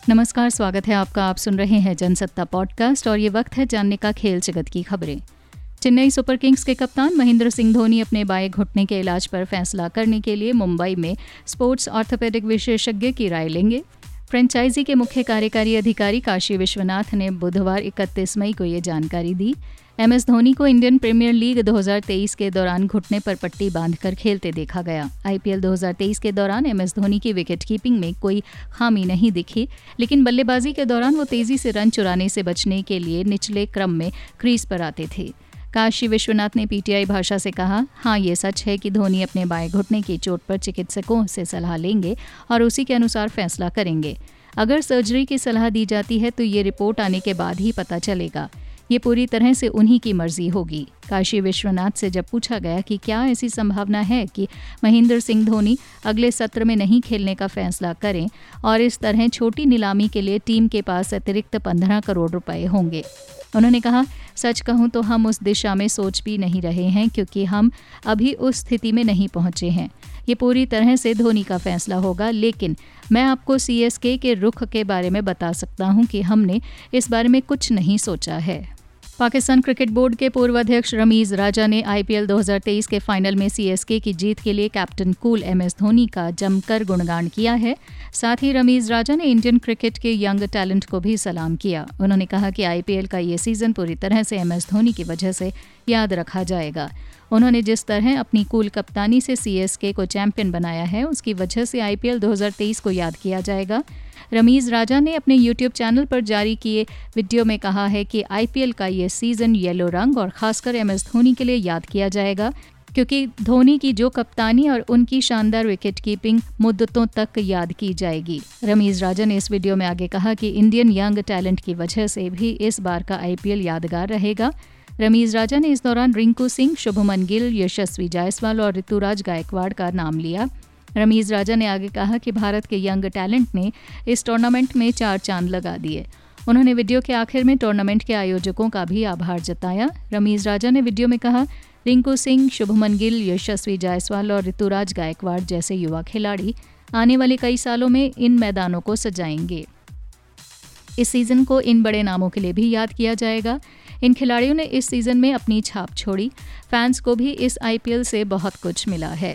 नमस्कार, स्वागत है आपका। आप सुन रहे हैं जनसत्ता पॉडकास्ट और ये वक्त है जानने का खेल जगत की खबरें। चेन्नई सुपर किंग्स के कप्तान महेंद्र सिंह धोनी अपने बाएं घुटने के इलाज पर फैसला करने के लिए मुंबई में स्पोर्ट्स ऑर्थोपेडिक विशेषज्ञ की राय लेंगे। फ्रेंचाइजी के मुख्य कार्यकारी अधिकारी काशी विश्वनाथ ने बुधवार 31 मई को ये जानकारी दी। MS धोनी को इंडियन प्रीमियर लीग 2023 के दौरान घुटने पर पट्टी बांधकर खेलते देखा गया। IPL 2023 के दौरान MS धोनी की विकेट कीपिंग में कोई खामी नहीं दिखी, लेकिन बल्लेबाजी के दौरान वो तेजी से रन चुराने से बचने के लिए निचले क्रम में क्रीज पर आते थे। काशी विश्वनाथ ने PTI भाषा से कहा, हाँ, ये सच है कि धोनी अपने बाएं घुटने की चोट पर चिकित्सकों से सलाह लेंगे और उसी के अनुसार फैसला करेंगे। अगर सर्जरी की सलाह दी जाती है तो ये रिपोर्ट आने के बाद ही पता चलेगा। ये पूरी तरह से उन्हीं की मर्जी होगी। काशी विश्वनाथ से जब पूछा गया कि क्या ऐसी संभावना है कि महेंद्र सिंह धोनी अगले सत्र में नहीं खेलने का फैसला करें और इस तरह छोटी नीलामी के लिए टीम के पास अतिरिक्त 15 करोड़ रुपए होंगे, उन्होंने कहा, सच कहूं तो हम उस दिशा में सोच भी नहीं रहे हैं क्योंकि हम अभी उस स्थिति में नहीं पहुंचे हैं। ये पूरी तरह से धोनी का फैसला होगा, लेकिन मैं आपको CSK के रुख के बारे में बता सकता हूं कि हमने इस बारे में कुछ नहीं सोचा है। पाकिस्तान क्रिकेट बोर्ड के पूर्व अध्यक्ष रमीज राजा ने IPL 2023 के फाइनल में CSK की जीत के लिए कैप्टन कूल MS धोनी का जमकर गुणगान किया है। साथ ही रमीज राजा ने इंडियन क्रिकेट के यंग टैलेंट को भी सलाम किया। उन्होंने कहा कि IPL का ये सीजन पूरी तरह से MS धोनी की वजह से याद रखा जाएगा। उन्होंने जिस तरह अपनी कूल कप्तानी से CSK को चैंपियन बनाया है, उसकी वजह से IPL 2023 को याद किया जाएगा। रमीज राजा ने अपने YouTube चैनल पर जारी किए वीडियो में कहा है कि IPL का ये सीजन येलो रंग और खासकर MS धोनी के लिए याद किया जाएगा, क्योंकि धोनी की जो कप्तानी और उनकी शानदार विकेट कीपिंग मुद्दतों तक याद की जाएगी। रमीज राजा ने इस वीडियो में आगे कहा कि इंडियन यंग टैलेंट की वजह से भी इस बार का IPL यादगार रहेगा। रमीज राजा ने इस दौरान रिंकू सिंह, शुभमन गिल, यशस्वी जायसवाल और ऋतुराज गायकवाड़ का नाम लिया। रमीज राजा ने आगे कहा कि भारत के यंग टैलेंट ने इस टूर्नामेंट में 4 चांद लगा दिए। उन्होंने वीडियो के आखिर में टूर्नामेंट के आयोजकों का भी आभार जताया। रमीज राजा ने वीडियो में कहा, रिंकू सिंह, शुभमन गिल, यशस्वी जायसवाल और ऋतुराज गायकवाड़ जैसे युवा खिलाड़ी आने वाले कई सालों में इन मैदानों को सजाएंगे। इस सीजन को इन बड़े नामों के लिए भी याद किया जाएगा। इन खिलाड़ियों ने इस सीजन में अपनी छाप छोड़ी। फैंस को भी इस IPL से बहुत कुछ मिला है।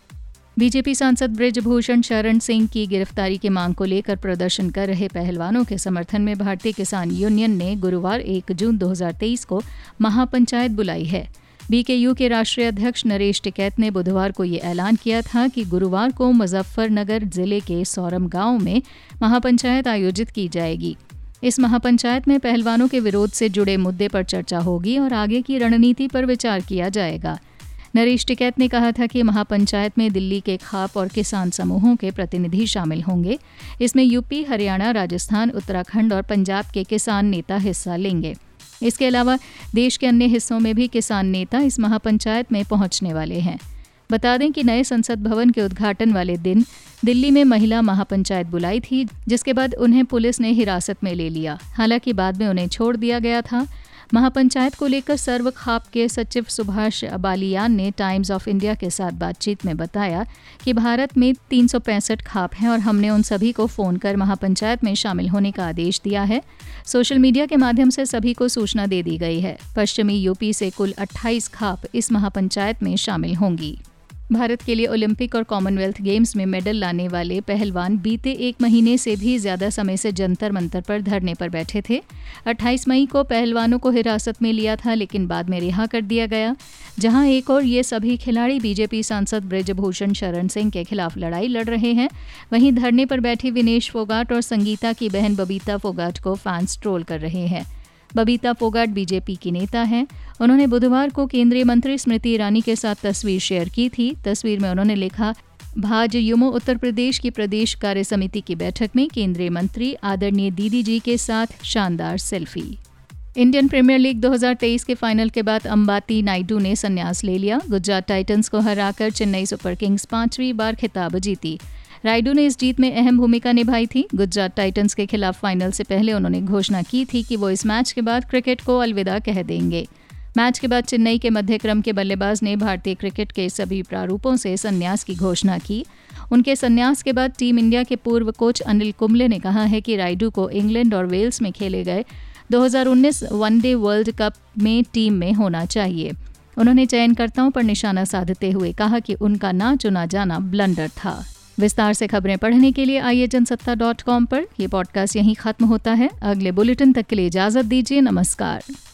बीजेपी सांसद बृजभूषण शरण सिंह की गिरफ्तारी की मांग को लेकर प्रदर्शन कर रहे पहलवानों के समर्थन में भारतीय किसान यूनियन ने गुरुवार 1 जून 2023 को महापंचायत बुलाई है। BKU के राष्ट्रीय अध्यक्ष नरेश टिकैत ने बुधवार को ये ऐलान किया था कि गुरुवार को मुजफ्फरनगर जिले के सौरम गांव में महापंचायत आयोजित की जाएगी। इस महापंचायत में पहलवानों के विरोध से जुड़े मुद्दे पर चर्चा होगी और आगे की रणनीति पर विचार किया जाएगा। नरेश टिकैत ने कहा था कि महापंचायत में दिल्ली के खाप और किसान समूहों के प्रतिनिधि शामिल होंगे। इसमें UP, हरियाणा, राजस्थान, उत्तराखंड और पंजाब के किसान नेता हिस्सा लेंगे। इसके अलावा देश के अन्य हिस्सों में भी किसान नेता इस महापंचायत में पहुंचने वाले हैं। बता दें कि नए संसद भवन के उद्घाटन वाले दिन दिल्ली में महिला महापंचायत बुलाई थी, जिसके बाद उन्हें पुलिस ने हिरासत में ले लिया। हालांकि बाद में उन्हें छोड़ दिया गया था। महापंचायत को लेकर सर्व खाप के सचिव सुभाष बालियान ने टाइम्स ऑफ इंडिया के साथ बातचीत में बताया कि भारत में 365 खाप हैं और हमने उन सभी को फ़ोन कर महापंचायत में शामिल होने का आदेश दिया है। सोशल मीडिया के माध्यम से सभी को सूचना दे दी गई है। पश्चिमी UP से कुल 28 खाप इस महापंचायत में शामिल होंगी। भारत के लिए ओलंपिक और कॉमनवेल्थ गेम्स में मेडल लाने वाले पहलवान बीते 1 महीने से भी ज्यादा समय से जंतर मंतर पर धरने पर बैठे थे। 28 मई को पहलवानों को हिरासत में लिया था, लेकिन बाद में रिहा कर दिया गया। जहां एक और ये सभी खिलाड़ी BJP सांसद बृजभूषण शरण सिंह के खिलाफ लड़ाई लड़ रहे हैं, वहीं धरने पर बैठी विनेश फोगाट और संगीता की बहन बबीता फोगाट को फैंस ट्रोल कर रहे हैं। बबीता फोगाट BJP की नेता हैं। उन्होंने बुधवार को केंद्रीय मंत्री स्मृति ईरानी के साथ तस्वीर शेयर की थी। तस्वीर में उन्होंने लिखा, भाजयुमो उत्तर प्रदेश की प्रदेश कार्य समिति की बैठक में केंद्रीय मंत्री आदरणीय दीदी जी के साथ शानदार सेल्फी। इंडियन प्रीमियर लीग 2023 के फाइनल के बाद अंबाती नायडू ने संन्यास ले लिया। गुजरात टाइटंस को हराकर चेन्नई सुपर किंग्स 5वीं बार खिताब जीती। रायडू ने इस जीत में अहम भूमिका निभाई थी। गुजरात टाइटंस के खिलाफ फाइनल से पहले उन्होंने घोषणा की थी कि वो इस मैच के बाद क्रिकेट को अलविदा कह देंगे। मैच के बाद चेन्नई के मध्य क्रम के बल्लेबाज ने भारतीय क्रिकेट के सभी प्रारूपों से संन्यास की घोषणा की। उनके संन्यास के बाद टीम इंडिया के पूर्व कोच अनिल कुंबले ने कहा है कि रायडू को इंग्लैंड और वेल्स में खेले गए 2019 वनडे वर्ल्ड कप में टीम में होना चाहिए। उन्होंने चयनकर्ताओं पर निशाना साधते हुए कहा कि उनका ना चुना जाना ब्लंडर था। विस्तार से खबरें पढ़ने के लिए आइए जनसत्ता.com पर। यह पॉडकास्ट यहीं खत्म होता है। अगले बुलेटिन तक के लिए इजाजत दीजिए। नमस्कार।